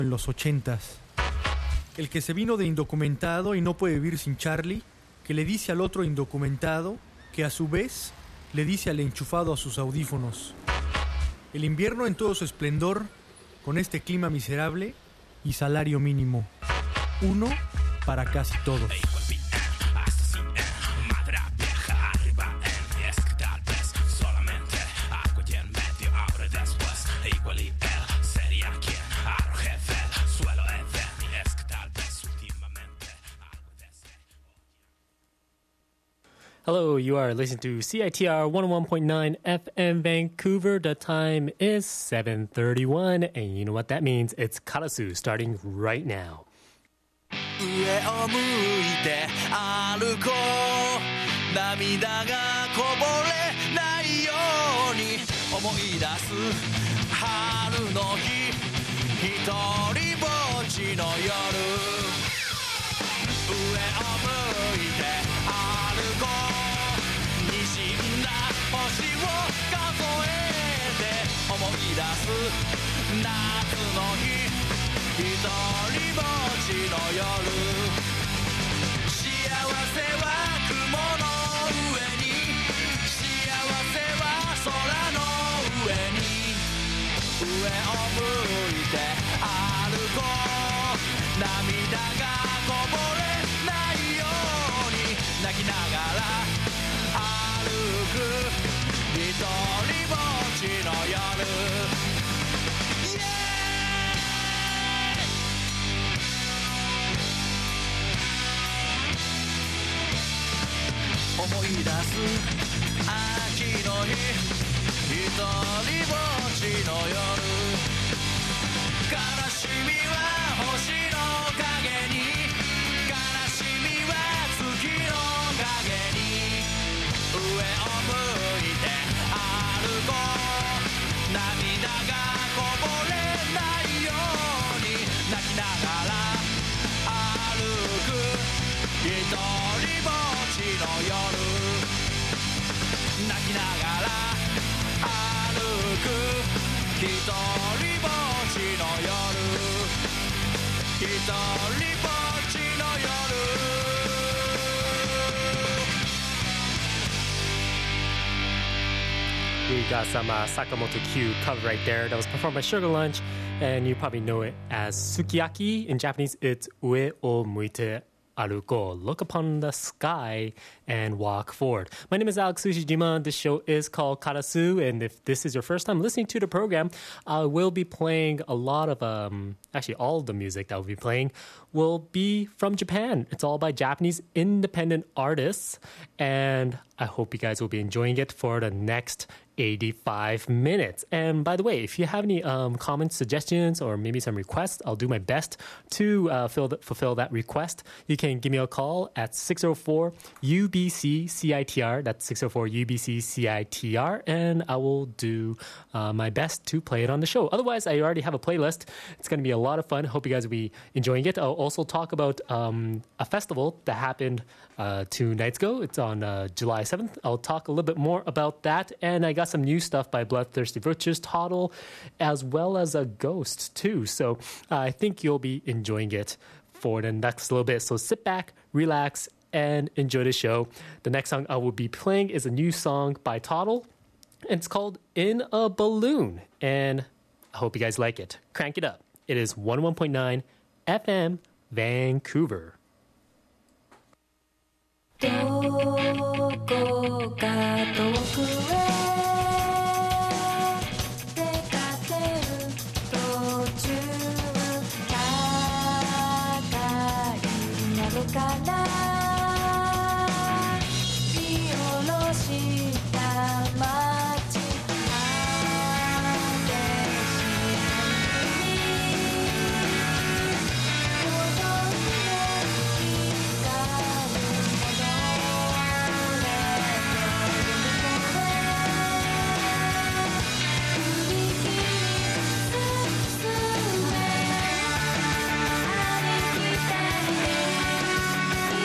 en los 80s. El que se vino de indocumentado y no puede vivir sin Charlie, que le dice al otro indocumentado, que a su vez le dice al enchufado a sus audífonos. El invierno en todo su esplendor, con este clima miserable y salario mínimo. Uno para casi todos. Hello, you are listening to CITR 101.9 FM Vancouver. The time is 7:31, and you know what that means. It's Karasu starting right now. 上を向いて歩こう涙がこぼれないように思い出す春の日一人ぼっちの夜上を向いて歩こうにじんだ星を数えて思い出す夏の日一人ぼっちの夜幸せは雲の上に幸せは空の上に上を向いて歩こう涙がこぼれないように泣きながら歩く一人ぼっちの夜思い出す秋の日一人ぼっちの夜悲しみは星の影に悲しみは月の影に上を向いて歩こう涙がこぼれないように泣きながら歩く一人ぼっちの夜泣きながら歩く一人ぼっちの夜一人ぼっちの夜 We got some Sakamoto Q cover right there. That was performed by Sugar Lunch, and you probably know it as Sukiyaki. In Japanese, it's Ue o muite aruko. Look upon the sky and walk forward. My name is Alex Ushijima. This show is called Karasu, and if this is your first time listening to the program, I will be playing a lot of, actually all of the music that we'll be playing will be from Japan. It's all by Japanese independent artists, and I hope you guys will be enjoying it for the next 85 minutes. And by the way, if you have any comments, suggestions, or maybe some requests, I'll do my best to fulfill that request. You can give me a call at 604-UBC-CITR. That's 604-UBC-CITR. And I will do my best to play it on the show. Otherwise, I already have a playlist. It's going to be a lot of fun. Hope you guys will be enjoying it. I'll also talk about a festival that happened 2 nights ago. It's on July 7th. I'll talk a little bit more about that. And I got some new stuff by Bloodthirsty Virtues, Toddle, as well as a Ghost too. So I think you'll be enjoying it for the next little bit. So sit back, relax, and enjoy the show. The next song I will be playing is a new song by Toddle. It's called In a Balloon. And I hope you guys like it. Crank it up. It is 101.9 FM Vancouver. どこか遠くへ出かける途中高い窓から見下ろした街果てしないほとんど光るもの「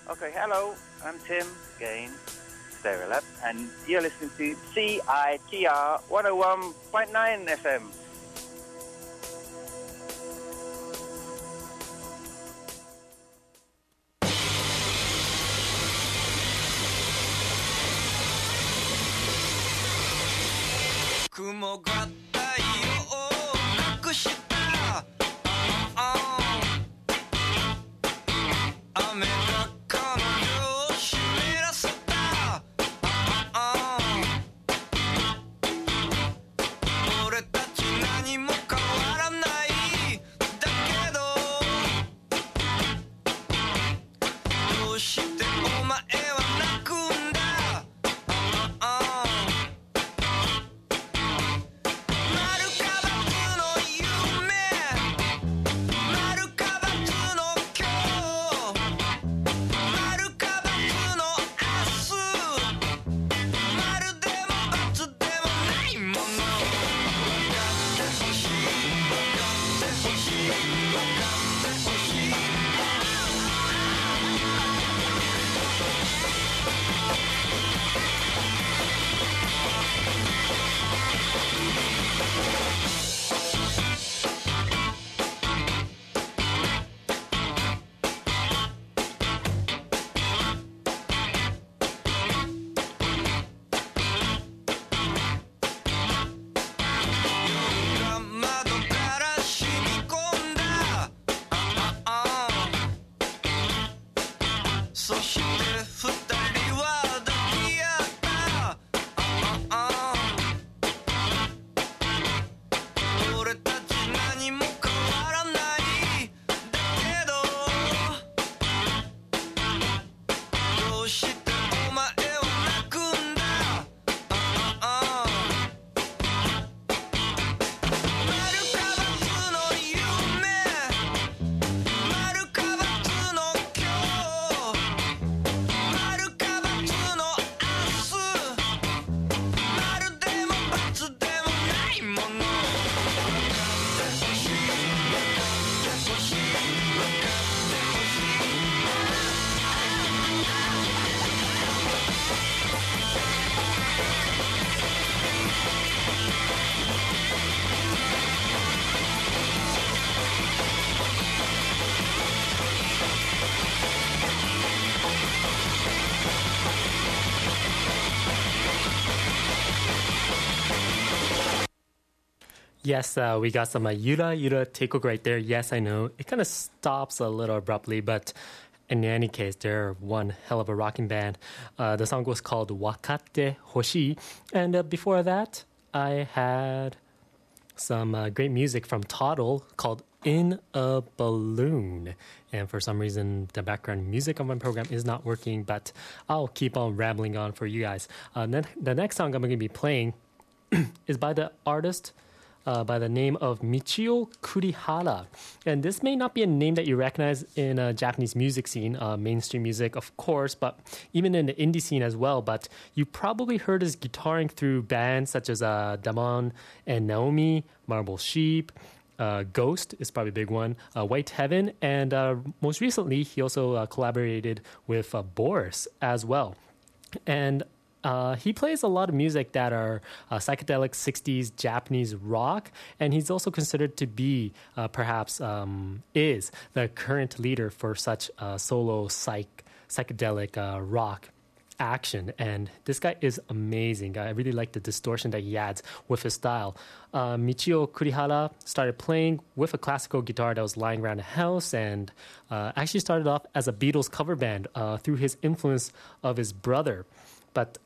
Okay, hello, I'm Tim Gaines, Stereolab, and you're listening to CITR 101.9 FM. Yes, we got some Yura Yura Teikoku right there. Yes, I know. It kind of stops a little abruptly, but in any case, they're one hell of a rocking band. The song was called Wakatte Hoshi. And before that, I had some great music from Toddle called In a Balloon. And for some reason, the background music on my program is not working, but I'll keep on rambling on for you guys. The next song I'm going to be playing is by the artist by the name of Michio Kurihara. And this may not be a name that you recognize in a Japanese music scene, mainstream music, of course, but even in the indie scene as well. But you probably heard his guitaring through bands such as Damon and Naomi, Marble Sheep, Ghost is probably a big one, White Heaven, and most recently, he also collaborated with Boris as well. And he plays a lot of music that are psychedelic 60s Japanese rock, and he's also considered to be, perhaps, is the current leader for such solo psychedelic rock action. And this guy is amazing. I really like the distortion that he adds with his style. Michio Kurihara started playing with a classical guitar that was lying around the house, and actually started off as a Beatles cover band through his influence of his brother. But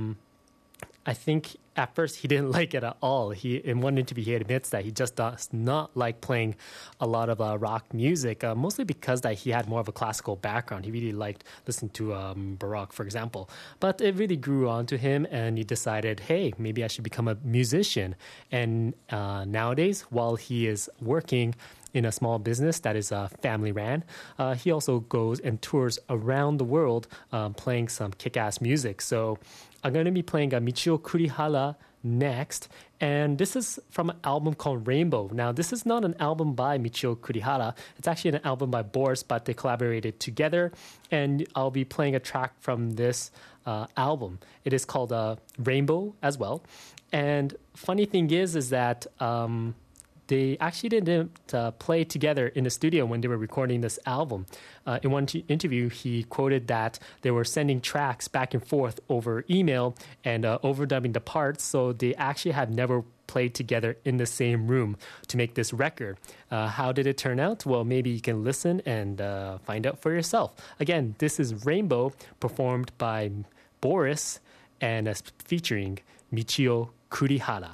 I think at first he didn't like it at all. In one interview, he admits that he just does not like playing a lot of rock music, mostly because that he had more of a classical background. He really liked listening to Baroque, for example. But it really grew on to him, and he decided, hey, maybe I should become a musician. And nowadays, while he is working in a small business that is family-ran, he also goes and tours around the world playing some kick-ass music. So I'm going to be playing Michio Kurihara next. And this is from an album called Rainbow. Now, this is not an album by Michio Kurihara. It's actually an album by Boris, but they collaborated together. And I'll be playing a track from this album. It is called Rainbow as well. And funny thing is that they actually didn't play together in the studio when they were recording this album. In one interview, he quoted that they were sending tracks back and forth over email and overdubbing the parts, so they actually have never played together in the same room to make this record. How did it turn out? Well, maybe you can listen and find out for yourself. Again, this is Rainbow, performed by Boris and featuring Michio Kurihara.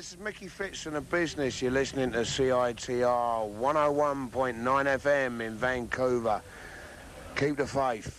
this is Mickey Fitz from The Business. You're listening to CITR 101.9 FM in Vancouver. Keep the faith.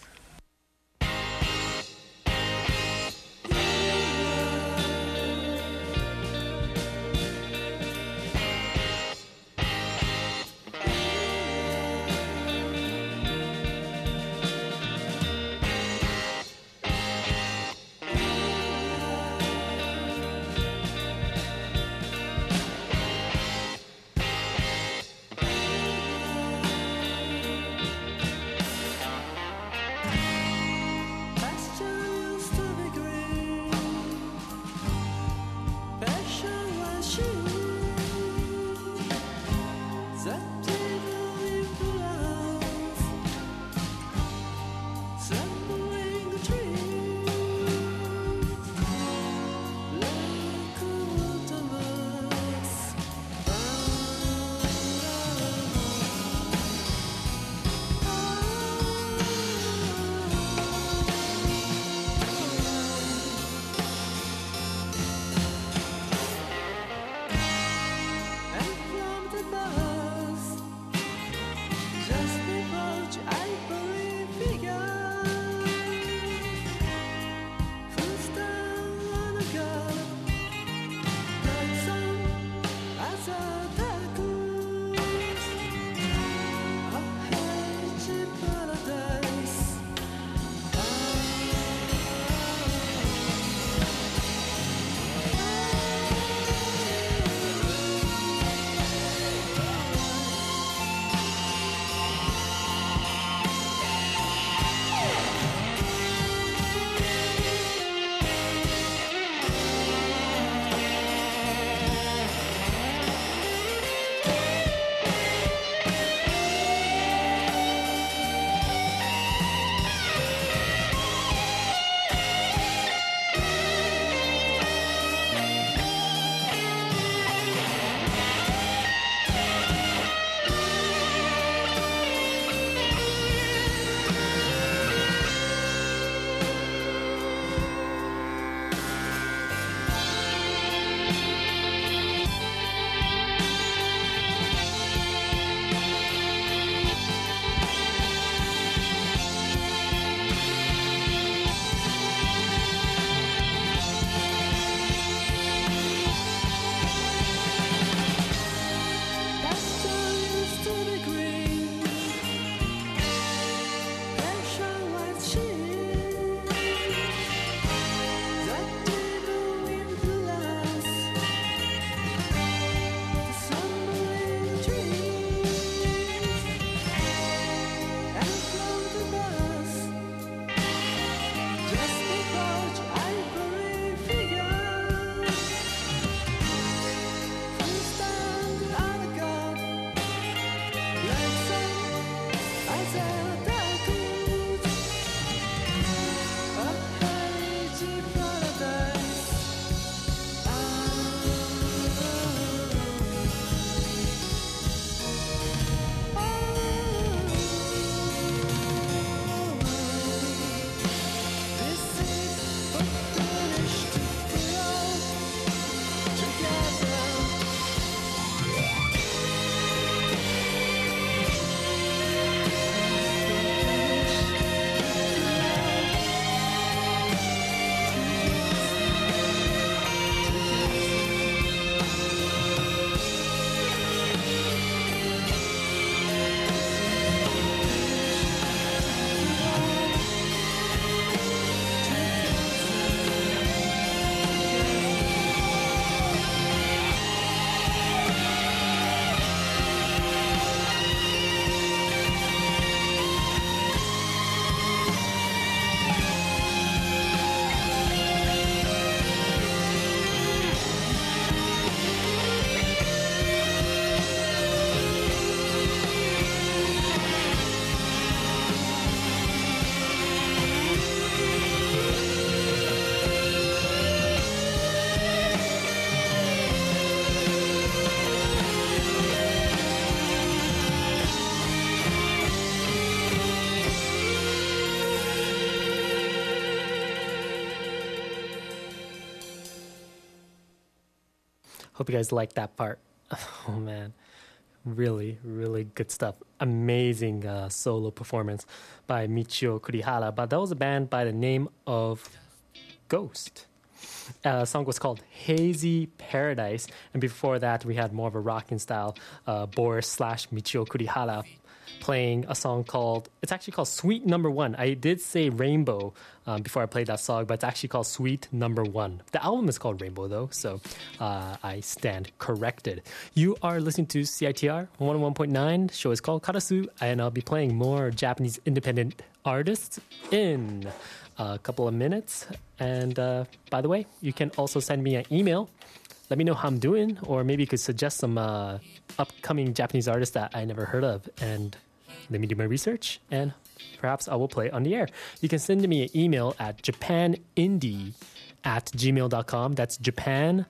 Hope you guys like that part. Oh man, really, really good stuff. Amazing solo performance by Michio Kurihara. But that was a band by the name of Ghost. The song was called Hazy Paradise. And before that, we had more of a rocking style Boris / Michio Kurihara playing a song called, it's actually called Sweet Number One. I did say Rainbow before I played that song, but it's actually called Sweet Number One. The album is called Rainbow, though, so I stand corrected. You are listening to CITR 101.9. The show is called Karasu, and I'll be playing more Japanese independent artists in a couple of minutes. And by the way, you can also send me an email. Let me know how I'm doing, or maybe you could suggest some upcoming Japanese artists that I never heard of, and let me do my research, and perhaps I will play on the air. You can send me an email at japanindie@gmail.com. That's Japan,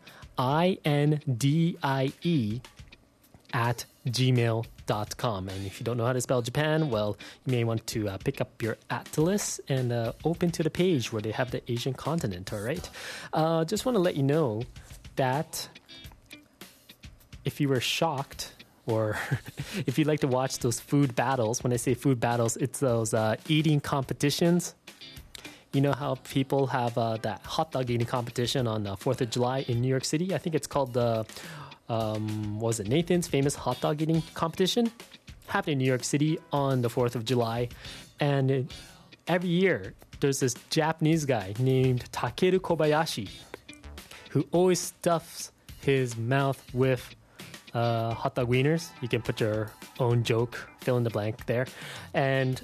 INDIE @gmail.com. And if you don't know how to spell Japan, well, you may want to pick up your atlas and open to the page where they have the Asian continent, all right? Just want to let you know that if you were shocked, or if you'd like to watch those food battles, when I say food battles, it's those eating competitions. You know how people have that hot dog eating competition on the 4th of July in New York City? I think it's called the, was it Nathan's Famous Hot Dog Eating Competition? Happened in New York City on the 4th of July. And every year, there's this Japanese guy named Takeru Kobayashi who always stuffs his mouth with hot dog wieners. You can put your own joke, fill in the blank there. And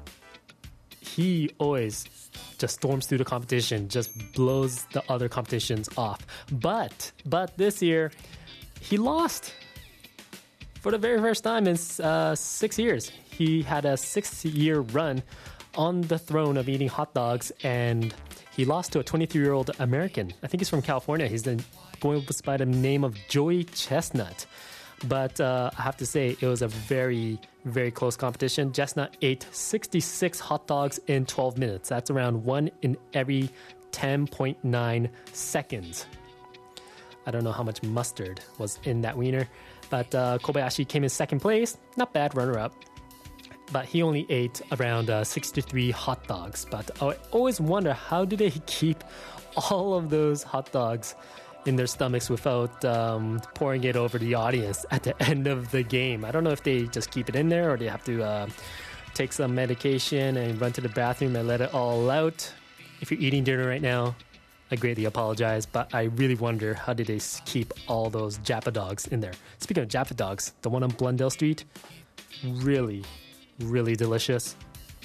he always just storms through the competition, just blows the other competitions off. But this year, he lost for the very first time in 6 years. He had a 6-year run on the throne of eating hot dogs, and he lost to a 23-year-old American. I think he's from California. He's going by the name of Joey Chestnut. But I have to say, it was a very, very close competition. Chestnut ate 66 hot dogs in 12 minutes. That's around 1 in every 10.9 seconds. I don't know how much mustard was in that wiener. But Kobayashi came in second place. Not bad, runner-up. But he only ate around 63 hot dogs. But I always wonder, how do they keep all of those hot dogs in their stomachs without pouring it over the audience at the end of the game? I don't know if they just keep it in there, or they have to take some medication and run to the bathroom and let it all out. If you're eating dinner right now, I greatly apologize, but I really wonder, how did they keep all those Japa dogs in there? Speaking of Japa dogs, the one on Blundell Street, really, really delicious.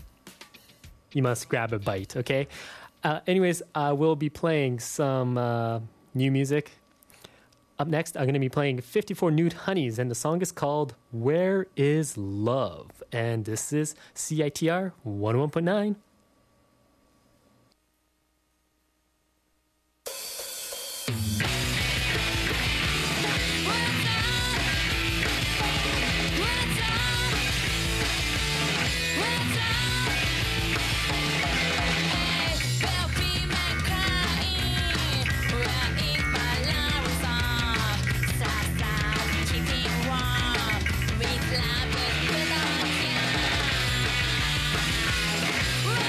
You must grab a bite, okay? Anyways, I will be playing some new music. Up next, I'm going to be playing 54 Nude Honeys, and the song is called Where Is Love? And this is CITR 101.9. With love, without you.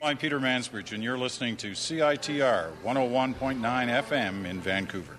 I'm Peter Mansbridge, and you're listening to CITR 101.9 FM in Vancouver.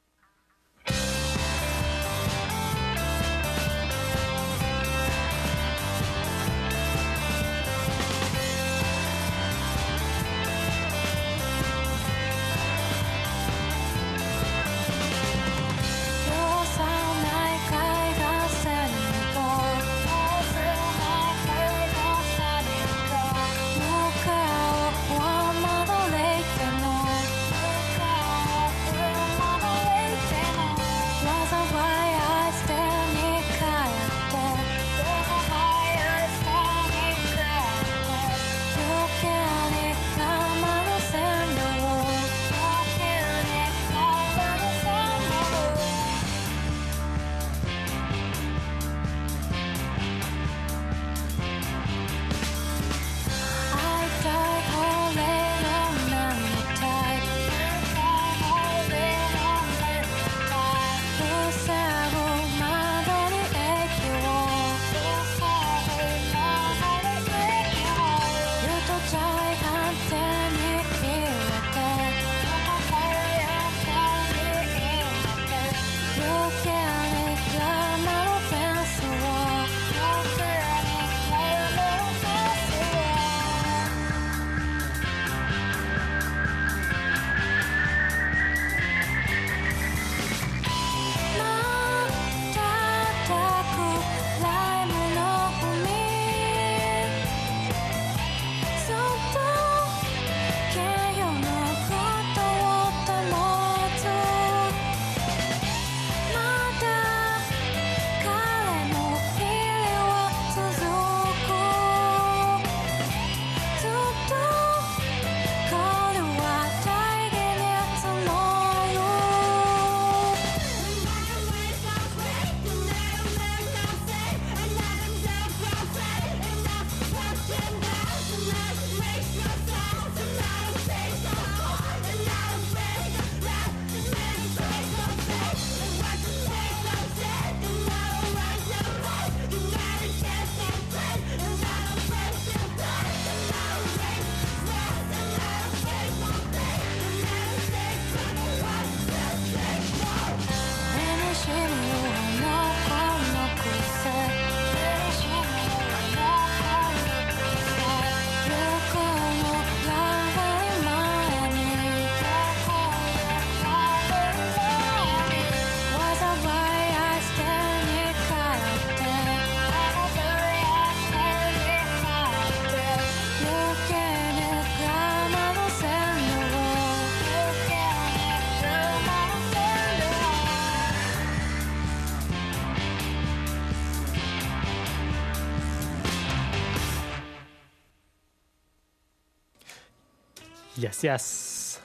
Yes.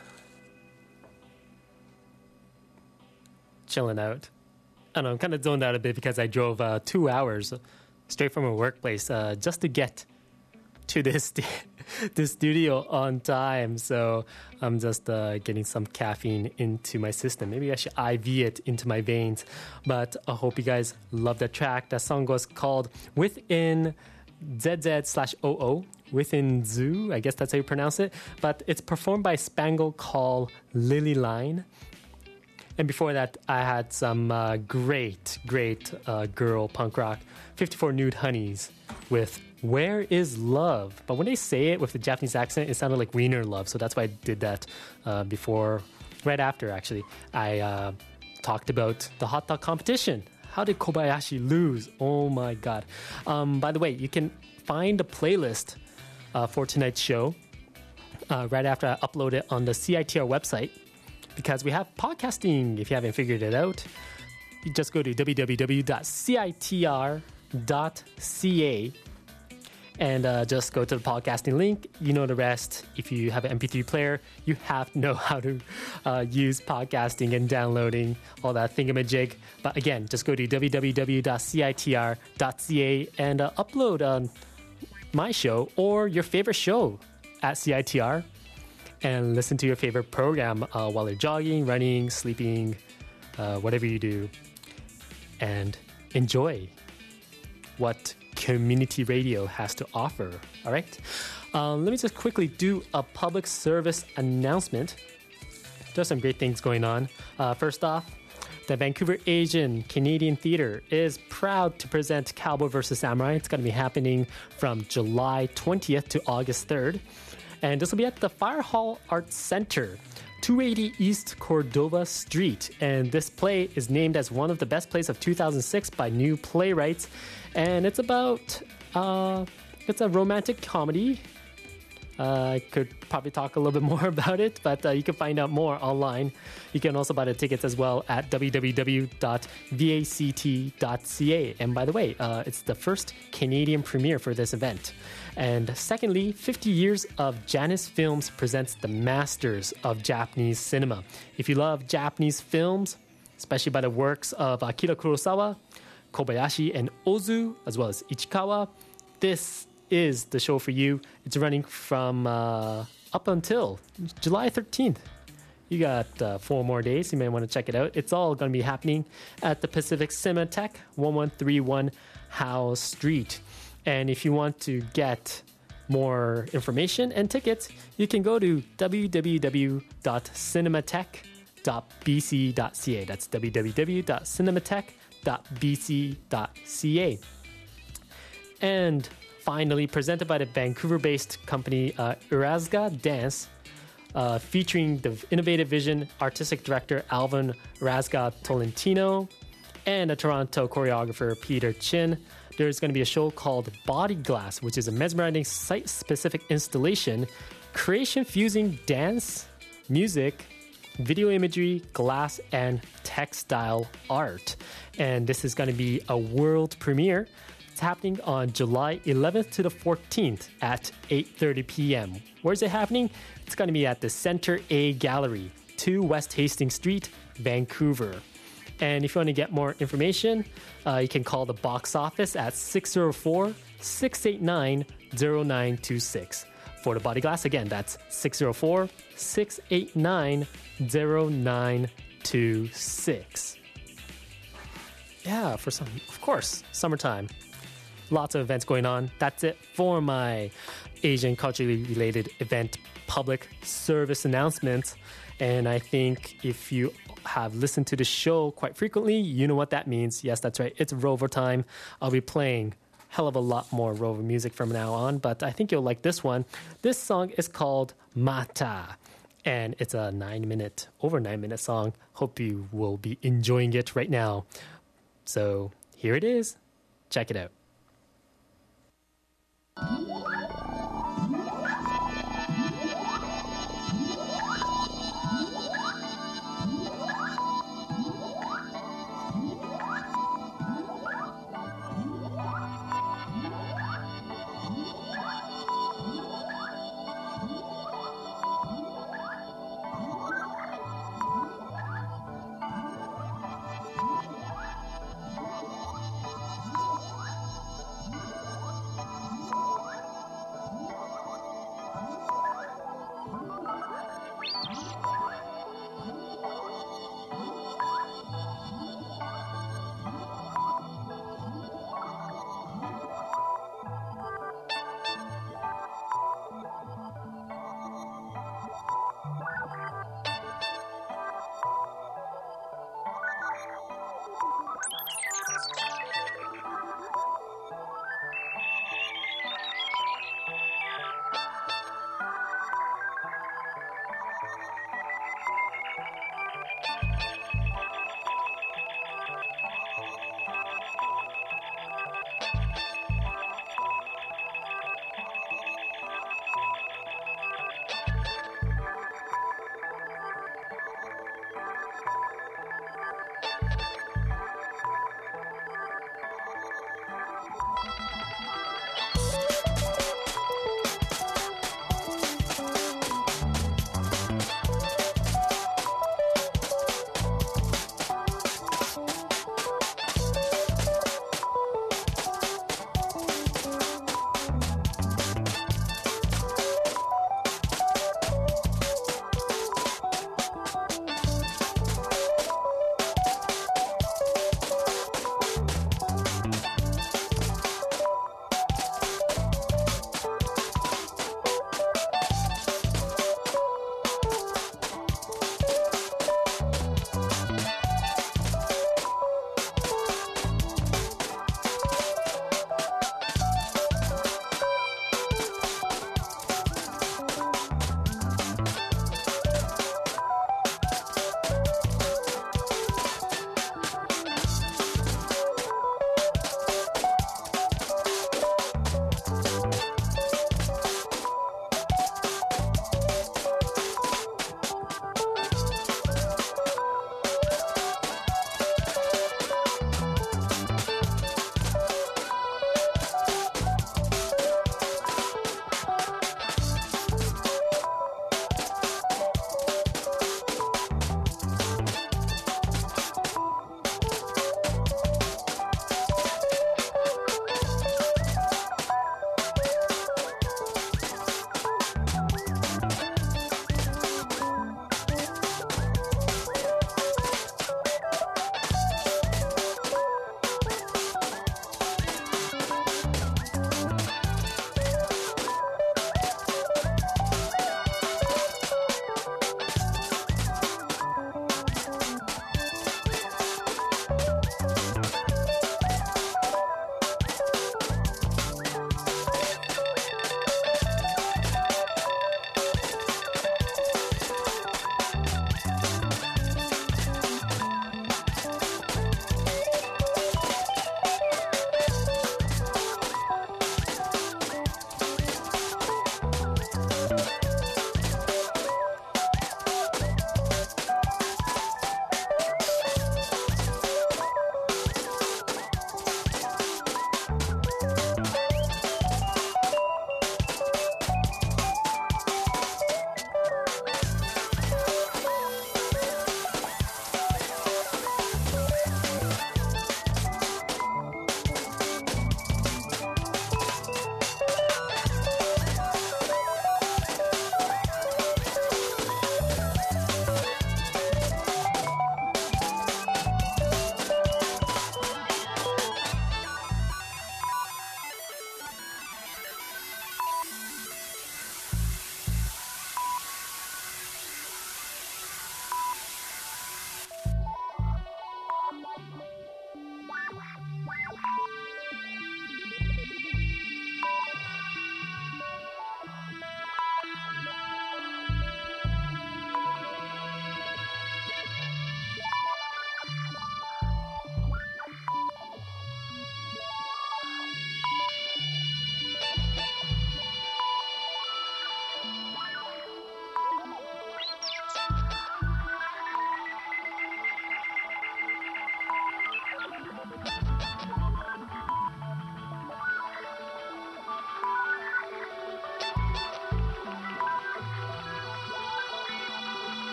Chilling out. I don't know, I'm kind of zoned out a bit because I drove 2 hours straight from a workplace just to get to this this studio on time. So I'm just getting some caffeine into my system. Maybe I should IV it into my veins. But I hope you guys love that track. That song was called Within ZZ/OO. Within Zoo, I guess that's how you pronounce it. But it's performed by Spangle Call Lily Line. And before that, I had some great girl punk rock, 54 Nude Honeys with Where Is Love? But when they say it with the Japanese accent, it sounded like Wiener Love. So that's why I did that right after, actually. I talked about the hot dog competition. How did Kobayashi lose? Oh, my God. By the way, you can find a playlist for tonight's show right after I upload it on the CITR website, because we have podcasting. If you haven't figured it out, you just go to www.citr.ca and just go to the podcasting link. You know the rest. If you have an MP3 player, you have to know how to use podcasting and downloading all that thingamajig. But again, just go to www.citr.ca and upload my show or your favorite show at CITR and listen to your favorite program while you're jogging, running, sleeping, whatever you do, and enjoy what community radio has to offer. All right. Let me just quickly do a public service announcement. There's some great things going on. First off, the Vancouver Asian Canadian Theatre is proud to present Cowboy vs. Samurai. It's going to be happening from July 20th to August 3rd. And this will be at the Fire Hall Arts Center, 280 East Cordova Street. And this play is named as one of the best plays of 2006 by New Playwrights. And it's about, it's a romantic comedy. I could probably talk a little bit more about it, but you can find out more online. You can also buy the tickets as well at www.vact.ca. And by the way, it's the first Canadian premiere for this event. And secondly, 50 Years of Janus Films presents the masters of Japanese cinema. If you love Japanese films, especially by the works of Akira Kurosawa, Kobayashi, and Ozu, as well as Ichikawa, this is the show for you. It's running from up until July 13th. You got 4 more days. You may want to check it out. It's all going to be happening at the Pacific Cinematheque, 1131 Howe Street. And if you want to get more information and tickets, you can go to www.cinematheque.bc.ca. That's www.cinematheque.bc.ca. And finally, presented by the Vancouver-based company Irazga Dance, featuring the innovative vision artistic director Alvin Irazga Tolentino and a Toronto choreographer Peter Chin. There's going to be a show called Body Glass, which is a mesmerizing site-specific installation, creation fusing dance, music, video imagery, glass, and textile art. And this is going to be a world premiere. It's happening on July 11th to the 14th at 8:30 p.m. Where's it happening? It's going to be at the Center A Gallery, 2 West Hastings Street, Vancouver. And if you want to get more information, you can call the box office at 604-689-0926. For the Body Glass, again, that's 604-689-0926. Yeah, for some, of course, summertime. Lots of events going on. That's it for my Asian culturally related event public service announcements. And I think if you have listened to the show quite frequently, you know what that means. Yes, that's right. It's Rover time. I'll be playing hell of a lot more Rover music from now on, but I think you'll like this one. This song is called Mata, and it's a over 9 minute song. Hope you will be enjoying it right now. So here it is. Check it out.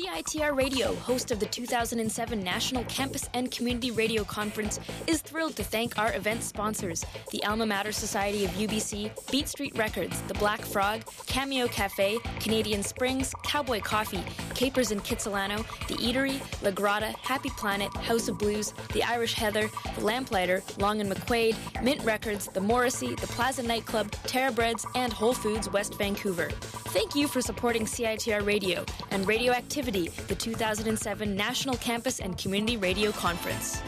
CITR Radio, host of the 2007 National Campus and Community Radio Conference, is thrilled to thank our event sponsors, the Alma Mater Society of UBC, Beat Street Records, The Black Frog, Cameo Cafe, Canadian Springs, Cowboy Coffee, Capers in Kitsilano, The Eatery, La Grata, Happy Planet, House of Blues, The Irish Heather, The Lamplighter, Long and McQuaid, Mint Records, The Morrissey, The Plaza Nightclub, Terra Breads, and Whole Foods West Vancouver. Thank you for supporting CITR Radio and Radioactivity, the 2007 National Campus and Community Radio Conference.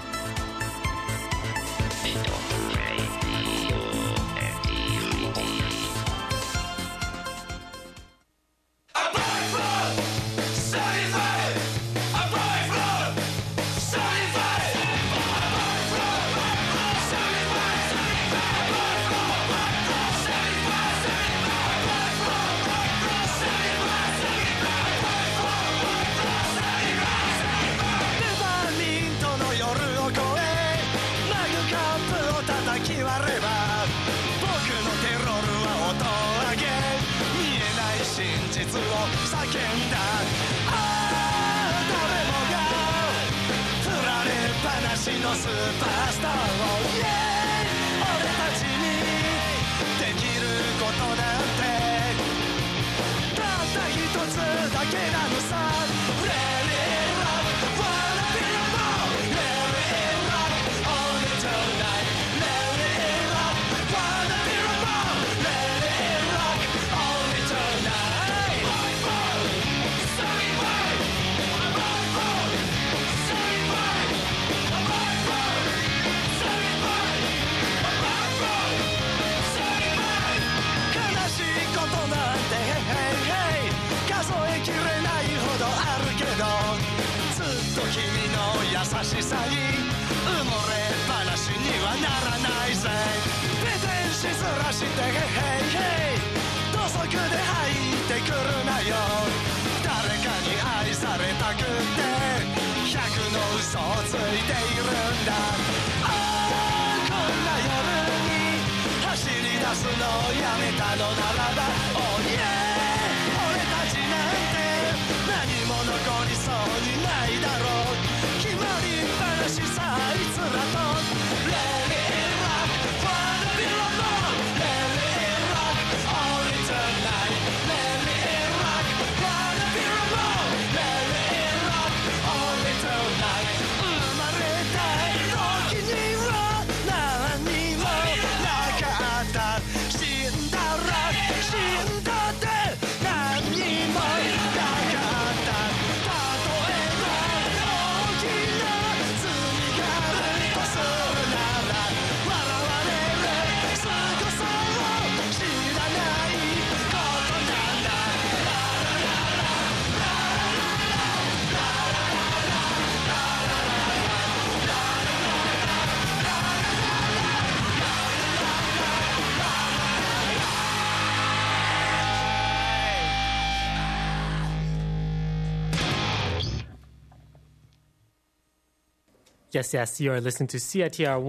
Yes, you are listening to CITR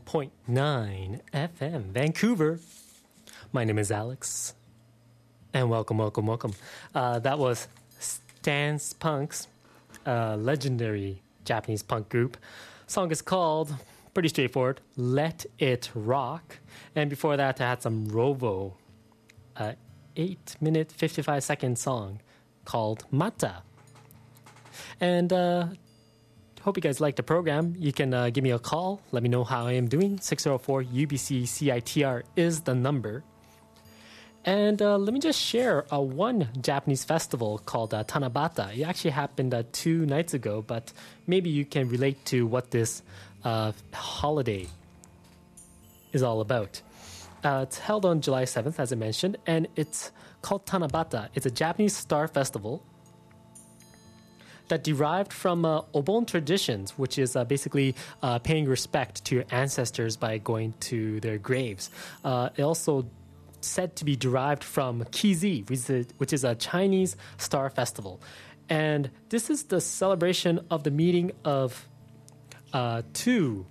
101.9 FM, Vancouver. My name is Alex, and welcome. That was Stance Punk's legendary Japanese punk group. Song is called, pretty straightforward, Let It Rock. And before that, I had some Rovo, 8-minute, 55-second song called Mata. And hope you guys liked the program. You can give me a call. Let me know how I am doing. 604-UBC-CITR is the number. And let me just share one Japanese festival called Tanabata. It actually happened 2 nights ago, but maybe you can relate to what this holiday is all about. It's held on July 7th, as I mentioned, and it's called Tanabata. It's a Japanese star festival that derived from Obon traditions, which is basically paying respect to your ancestors by going to their graves. It also said to be derived from Kizi, which is a Chinese star festival. And this is the celebration of the meeting of 2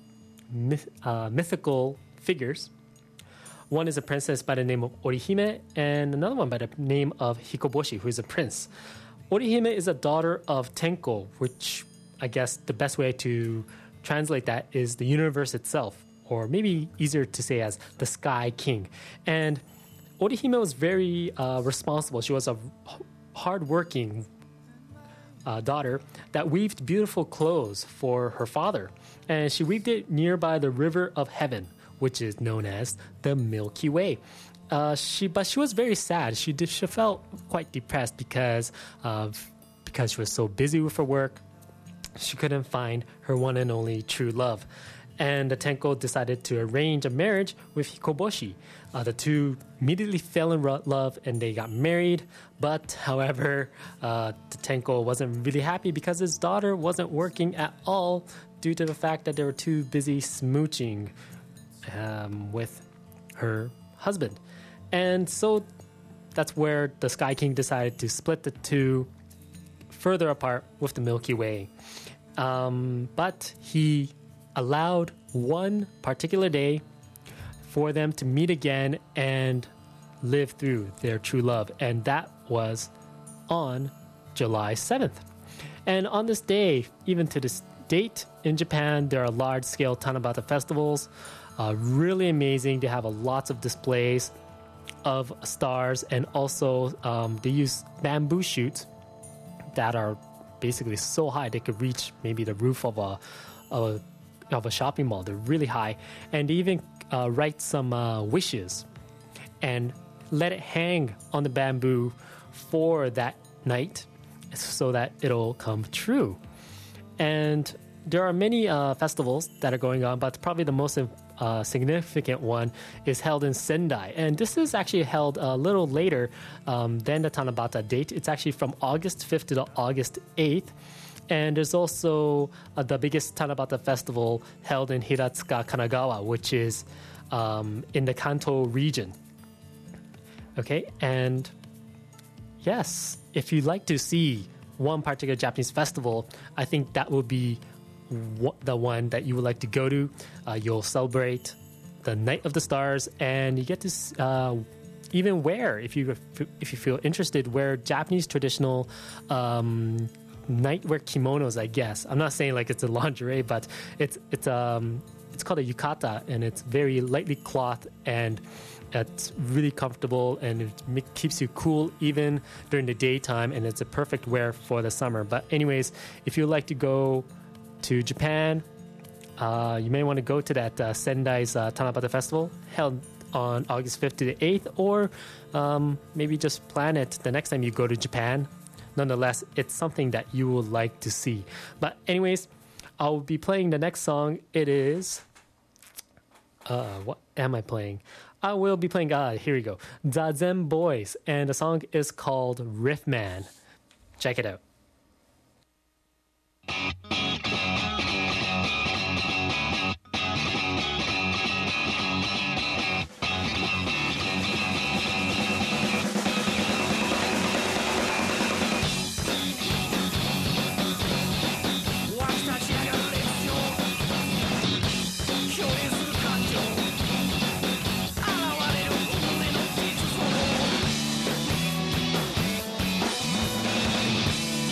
mythical figures. One is a princess by the name of Orihime, and another one by the name of Hikoboshi, who is a prince. Orihime is a daughter of Tenko, which I guess the best way to translate that is the universe itself, or maybe easier to say as the Sky King. And Orihime was very responsible. She was a hardworking daughter that weaved beautiful clothes for her father. And she weaved it nearby the River of Heaven, which is known as the Milky Way. But she was very sad. She felt quite depressed because she was so busy with her work. She couldn't find her one and only true love. And the Tenko decided to arrange a marriage with Hikoboshi. The two immediately fell in love and they got married. But, however, the Tenko wasn't really happy because his daughter wasn't working at all due to the fact that they were too busy smooching with her husband. And so that's where the Sky King decided to split the two further apart with the Milky Way. But he allowed one particular day for them to meet again and live through their true love. And that was on July 7th. And on this day, even to this date, in Japan, there are large-scale Tanabata festivals. Really amazing. They have lots of displays of stars, and also they use bamboo shoots that are basically so high they could reach maybe the roof of a shopping mall. They're really high, and they even write some wishes and let it hang on the bamboo for that night so that it'll come true. And there are many festivals that are going on, but probably the most significant one is held in Sendai. And this is actually held a little later than the Tanabata date. It's actually from August 5th to the August 8th. And there's also the biggest Tanabata festival held in Hiratsuka, Kanagawa, which is in the Kanto region. Okay, and yes, if you'd like to see one particular Japanese festival, I think that would be the one that you would like to go to. You'll celebrate the Night of the Stars, and you get to even wear, if you feel interested, wear Japanese traditional nightwear kimonos, I guess. I'm not saying like it's a lingerie, but it's called a yukata, and it's very lightly cloth, and it's really comfortable, and it keeps you cool even during the daytime, and it's a perfect wear for the summer. But anyways, if you'd like to go to Japan, you may want to go to that Sendai's Tanabata Festival held on August 5th to the 8th, or maybe just plan it the next time you go to Japan. Nonetheless, it's something that you would like to see. But anyways, I'll be playing the next song. It is... what am I playing? I will be playing... here we go. Zazen Boys. And the song is called Riffman. Check it out. 「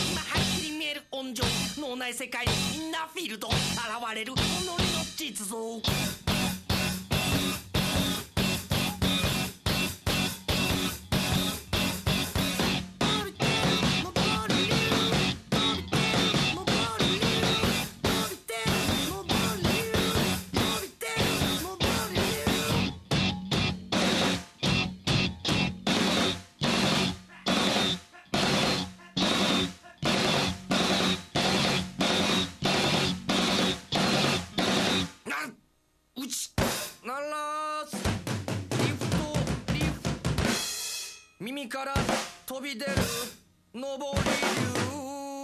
今はっきり見える温情脳内世界にみんなフィールド現れる己の実像耳から飛び出る上り竜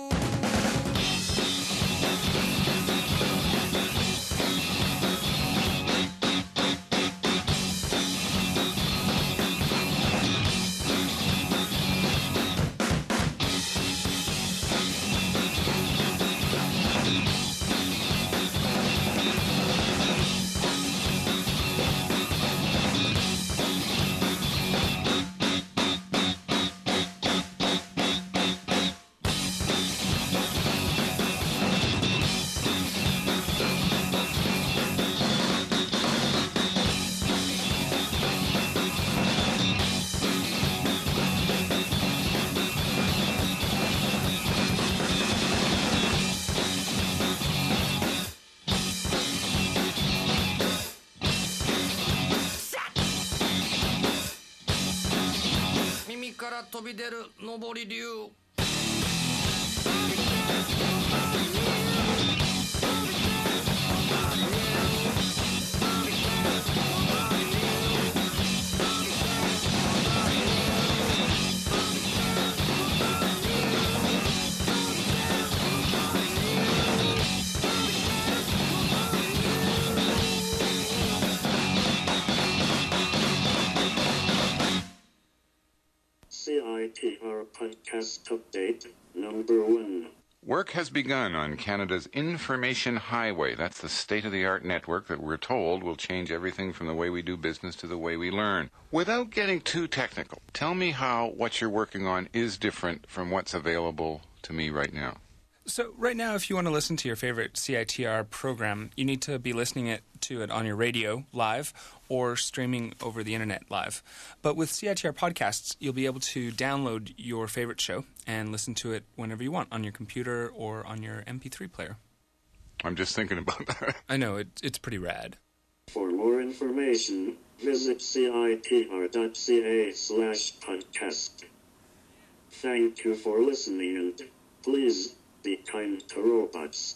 耳から飛び出る上り竜 CITR Podcast Update Number 1. Work has begun on Canada's Information Highway. That's the state-of-the-art network that we're told will change everything from the way we do business to the way we learn. Without getting too technical, tell me how what you're working on is different from what's available to me right now. So right now, if you want to listen to your favorite CITR program, you need to be listening to it on your radio live or streaming over the internet live. But with CITR podcasts, you'll be able to download your favorite show and listen to it whenever you want on your computer or on your MP3 player. I'm just thinking about that. I know, it's pretty rad. For more information, visit citr.ca/podcast. Thank you for listening and please be kind to robots.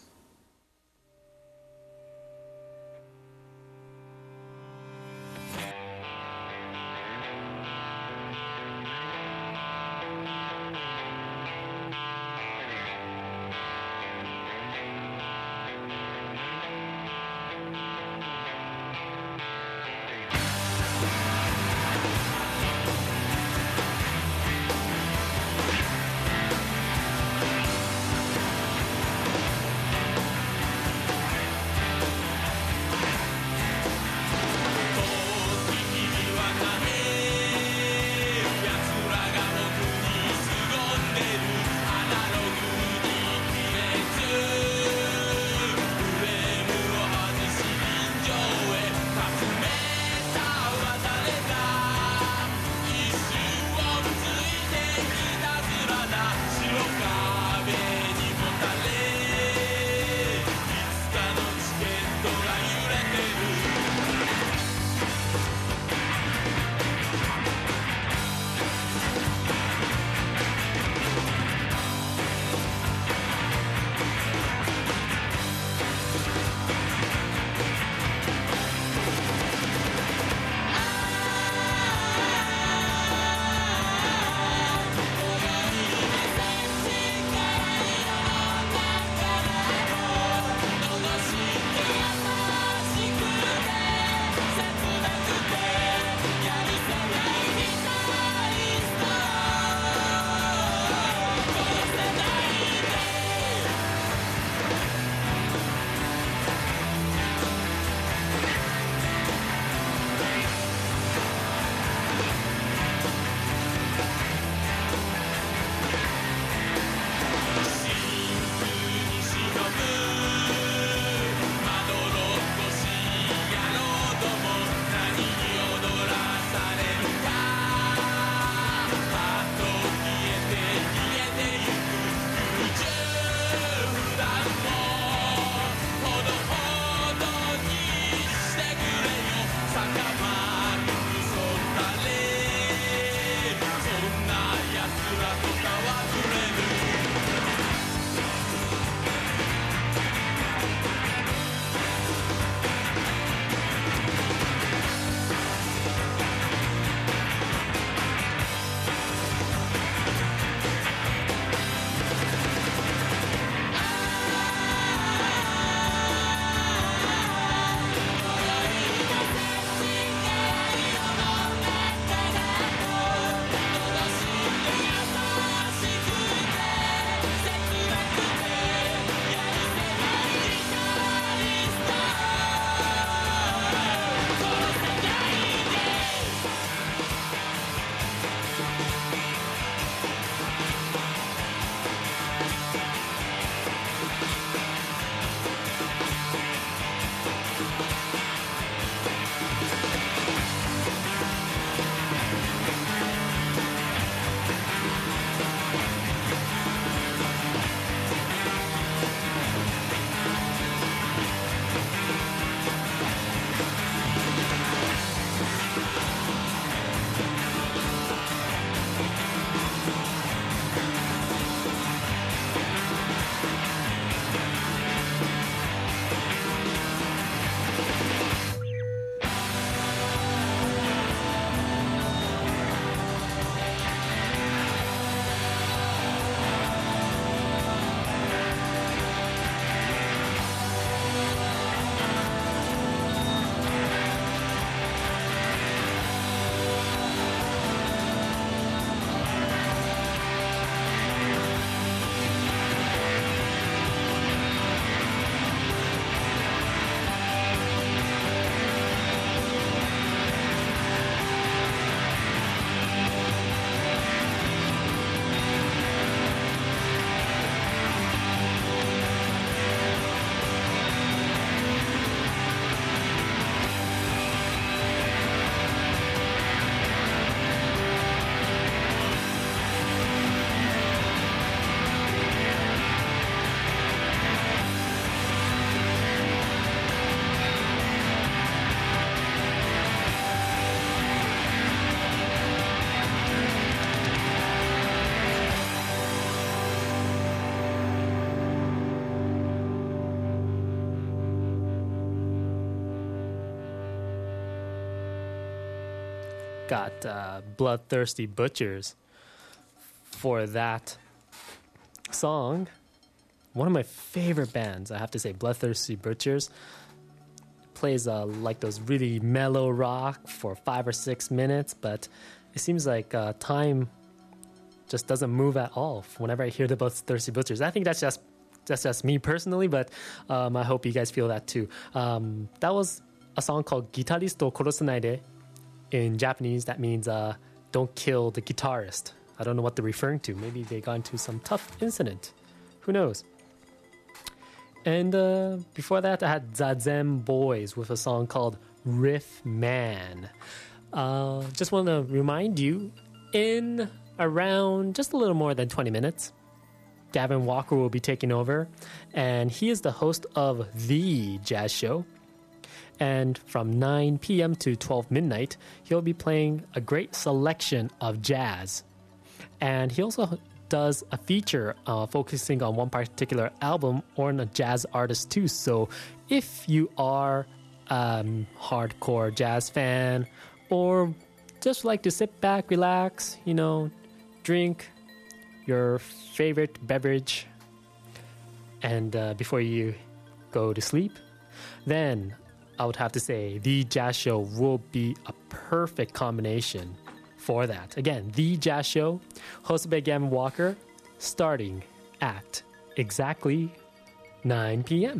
got Bloodthirsty Butchers for that song. One of my favorite bands, I have to say, Bloodthirsty Butchers. Plays like those really mellow rock for 5 or 6 minutes, but it seems like time just doesn't move at all whenever I hear the Bloodthirsty Butchers. I think that's just me personally, but I hope you guys feel that too. That was a song called Guitarist o Korosanai de. In Japanese, that means don't kill the guitarist. I don't know what they're referring to. Maybe they got into some tough incident. Who knows? And before that, I had Zazen Boys with a song called Riff Man. Just want to remind you, in around just a little more than 20 minutes, Gavin Walker will be taking over. And he is the host of The Jazz Show. And from 9 p.m. to 12 midnight, he'll be playing a great selection of jazz. And he also does a feature focusing on one particular album or on a jazz artist too. So if you are a hardcore jazz fan or just like to sit back, relax, drink your favorite beverage and before you go to sleep, then I would have to say The Jazz Show will be a perfect combination for that. Again, The Jazz Show, hosted by Gavin Walker, starting at exactly 9 p.m.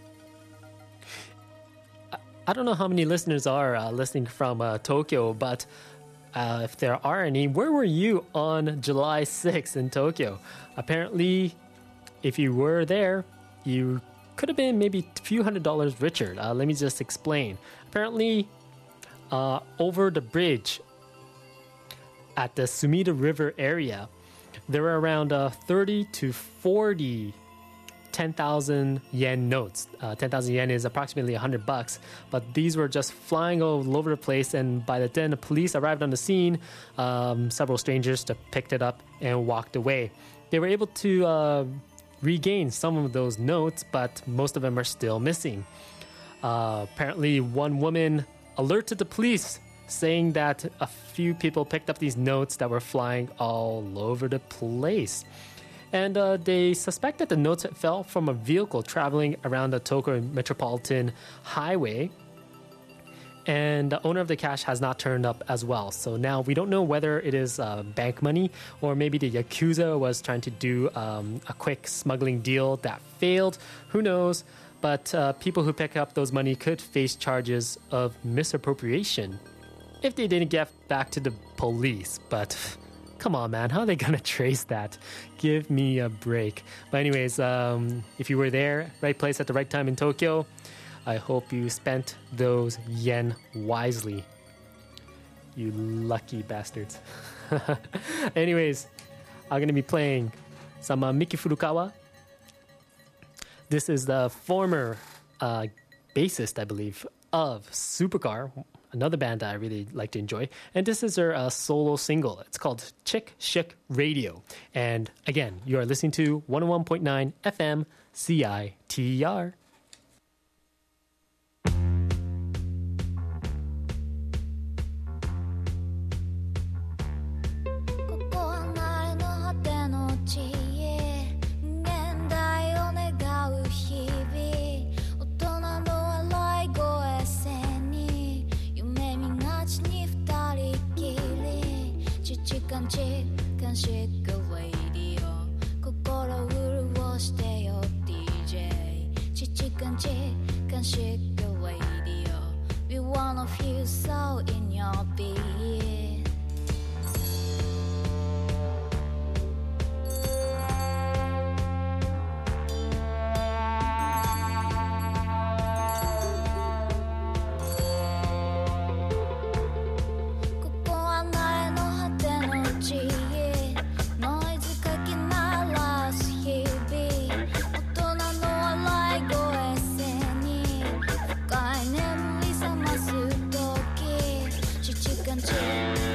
I don't know how many listeners are listening from Tokyo, but if there are any, where were you on July 6th in Tokyo? Apparently, if you were there, you could have been maybe a few $100s richer. Let me just explain. Apparently, over the bridge at the Sumida River area, there were around 30 to 40 10,000 yen notes. 10,000 yen is approximately $100, but these were just flying all over the place, and by the time the police arrived on the scene, several strangers just picked it up and walked away. They were able to regain some of those notes, but most of them are still missing. Apparently, one woman alerted the police, saying that a few people picked up these notes that were flying all over the place. And they suspect that the notes fell from a vehicle traveling around the Tokyo Metropolitan Highway. And the owner of the cash has not turned up as well. So now we don't know whether it is bank money or maybe the Yakuza was trying to do a quick smuggling deal that failed. Who knows? But people who pick up those money could face charges of misappropriation if they didn't get back to the police. But come on, man, how are they going to trace that? Give me a break. But anyways, if you were there, right place at the right time in Tokyo, I hope you spent those yen wisely. You lucky bastards. Anyways, I'm going to be playing some Miki Furukawa. This is the former bassist, I believe, of Supercar, another band that I really like to enjoy. And this is their solo single. It's called Chick Chick Radio. And again, you are listening to 101.9 FM CITR. 感じ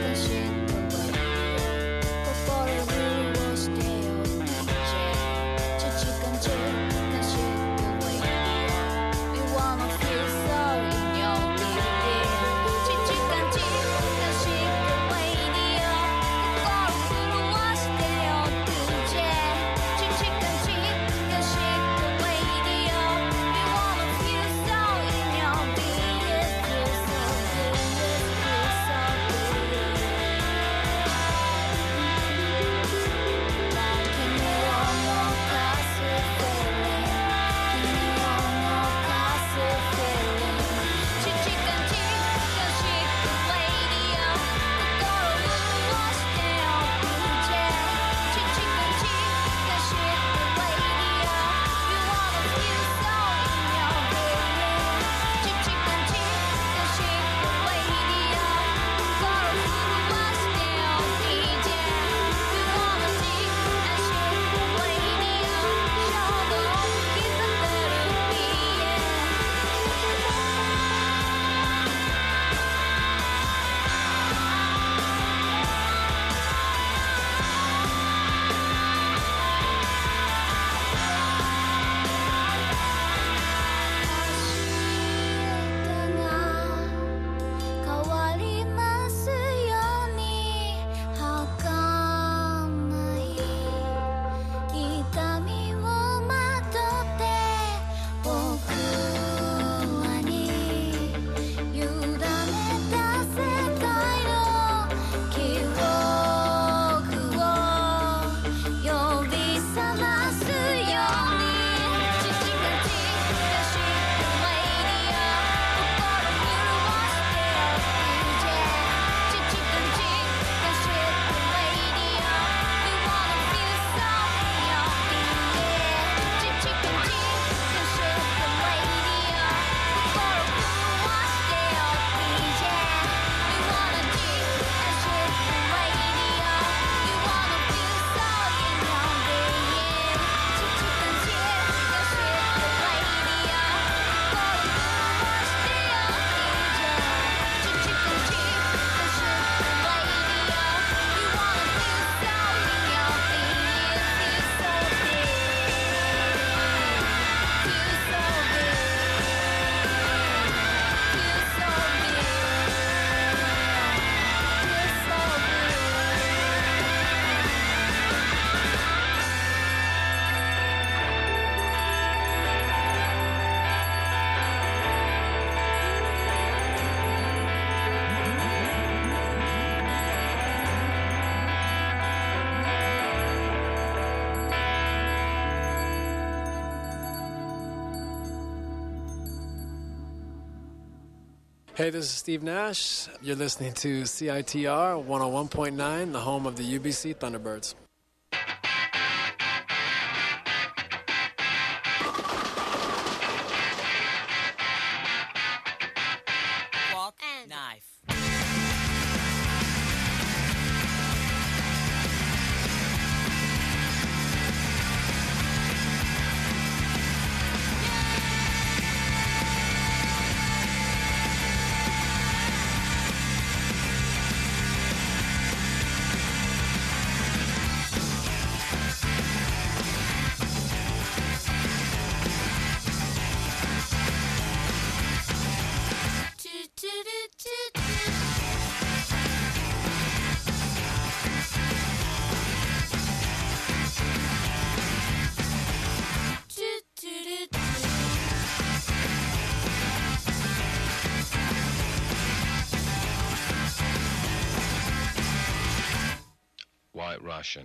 Hey, this is Steve Nash. You're listening to CITR 101.9, the home of the UBC Thunderbirds. Fork and knife. White Russian.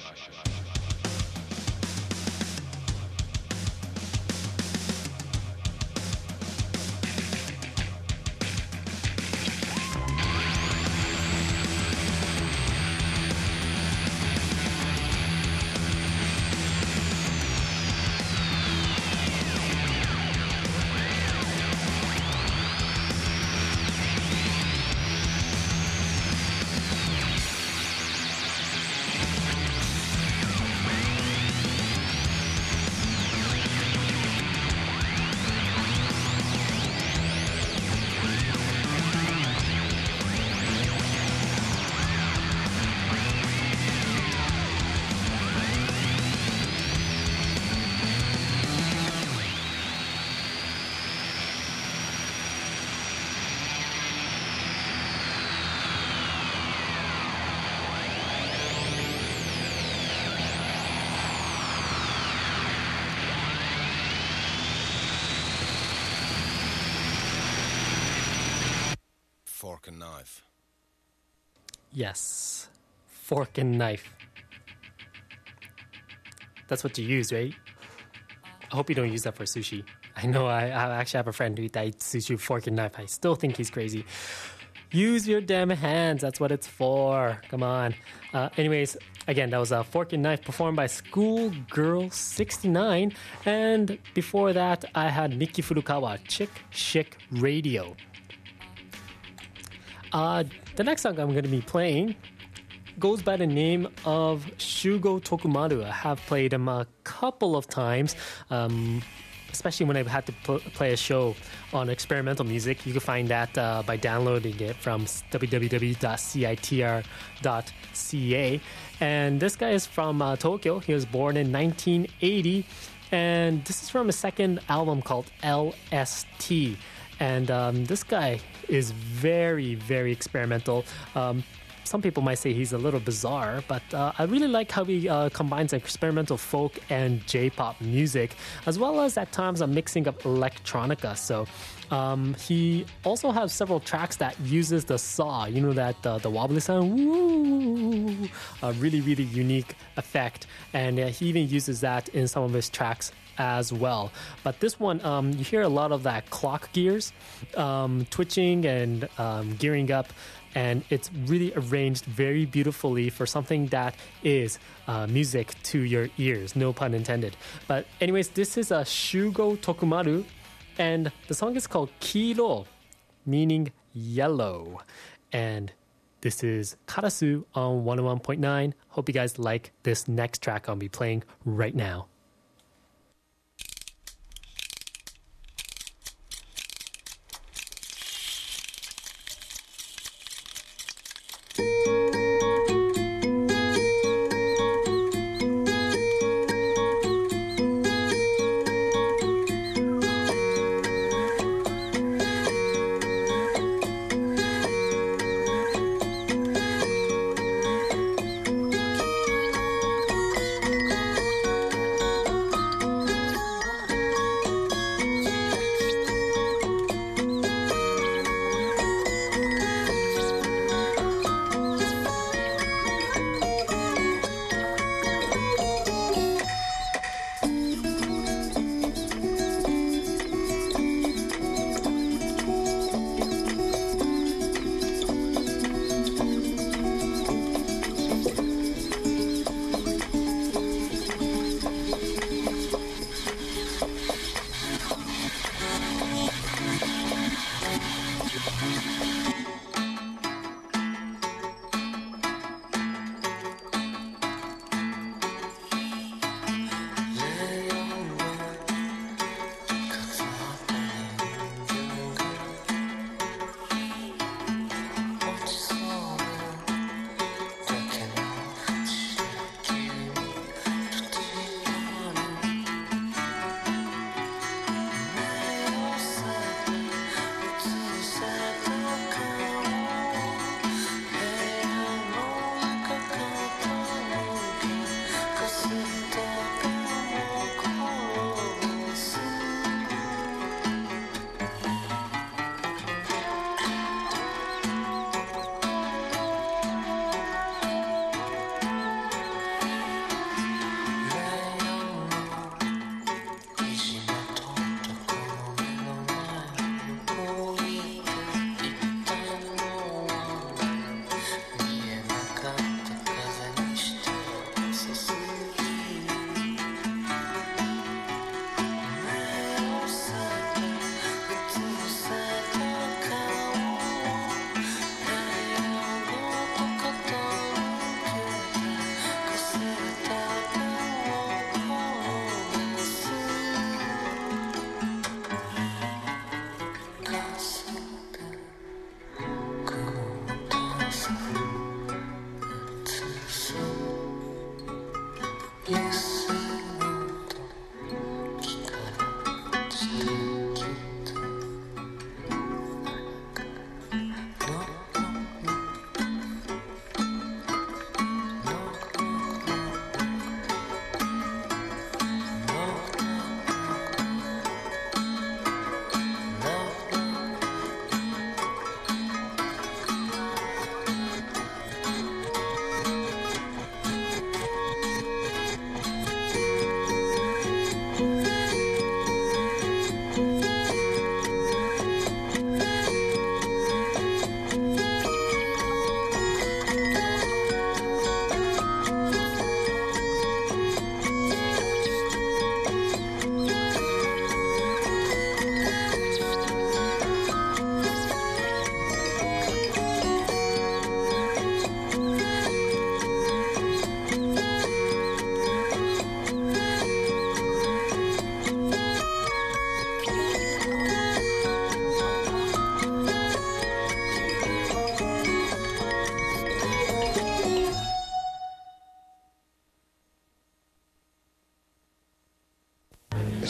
Fork and knife. Yes. Fork and knife. That's what you use, right? I hope you don't use that for sushi. I know I actually have a friend who eats sushi with fork and knife. I still think he's crazy. Use your damn hands. That's what it's for. Come on. Anyways, again, that was a Fork and Knife performed by Schoolgirl 69. And before that, I had Miki Furukawa, Chick Chick Radio. The next song I'm going to be playing goes by the name of Shugo Tokumaru. I have played him a couple of times, especially when I've had to play a show on experimental music. You can find that by downloading it from www.citr.ca. And this guy is from Tokyo. He was born in 1980. And this is from his second album called LST. And this guy is very, very experimental. Some people might say he's a little bizarre, but I really like how he combines experimental folk and J-pop music, as well as at times a mixing of electronica. So he also has several tracks that uses the saw, you know, that the wobbly sound, woo, a really, really unique effect. And he even uses that in some of his tracks as well. But this one, you hear a lot of that clock gears, twitching and gearing up. And it's really arranged very beautifully for something that is music to your ears, no pun intended. But anyways, this is a Shugo Tokumaru, and the song is called Kiro, meaning yellow. And this is Karasu on 101.9. Hope you guys like this next track I'll be playing right now.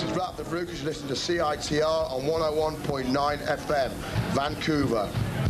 This is Ralph the Brokers. You listen to CITR on 101.9 FM, Vancouver.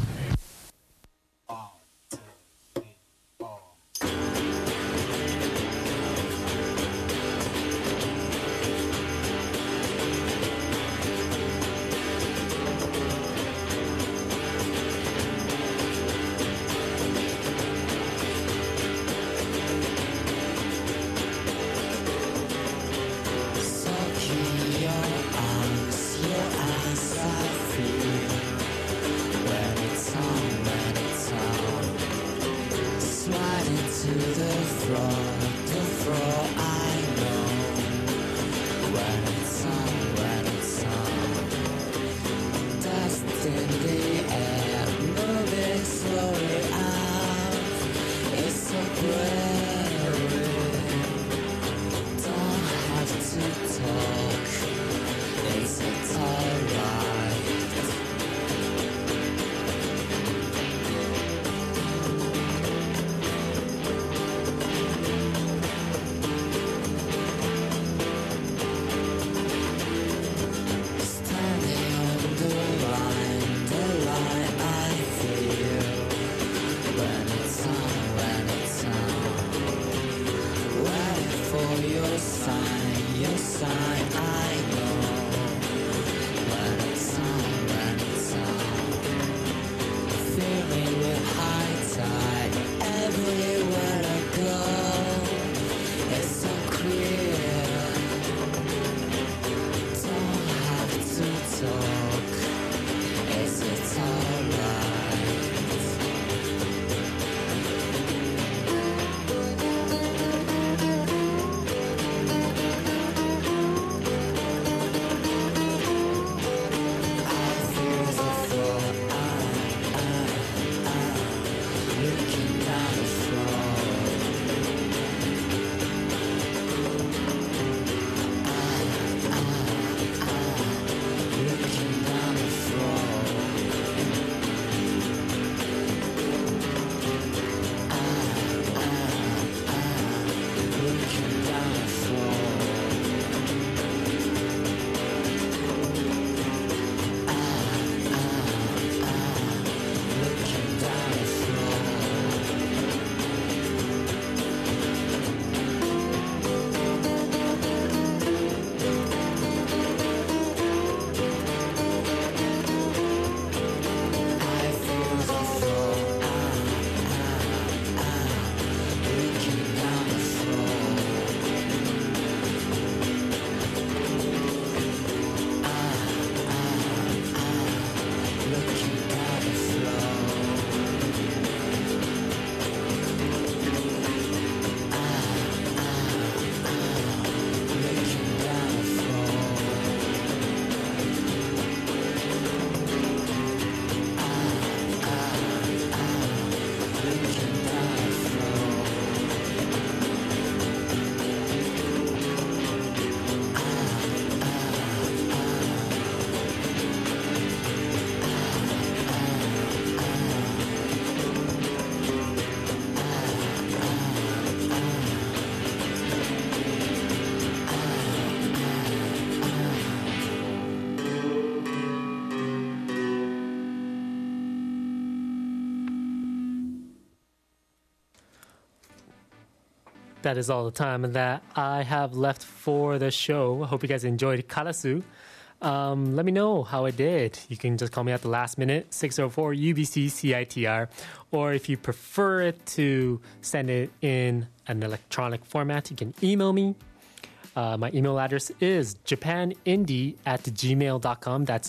That is all the time that I have left for the show. I hope you guys enjoyed Karasu. Let me know how I did. You can just call me at the last minute, 604 UBC CITR. Or if you prefer it to send it in an electronic format, you can email me. My email address is japanindie@gmail.com. That's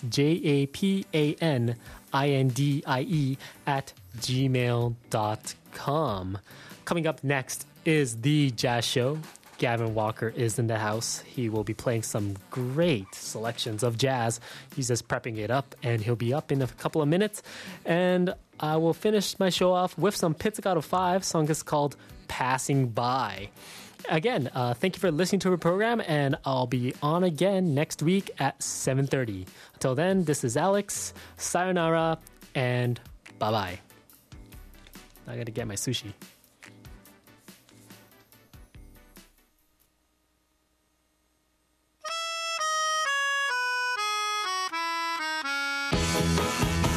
JAPANINDIE@gmail.com. Coming up next is the Jazz Show. Gavin Walker is in the house. He will be playing some great selections of jazz. He's just prepping it up, and he'll be up in a couple of minutes. And I will finish my show off with some Pizzicato 5. Song is called Passing By. Again, thank you for listening to our program, and I'll be on again next week at 7:30. Until then, this is Alex. Sayonara, and bye-bye. I gotta get my sushi. 「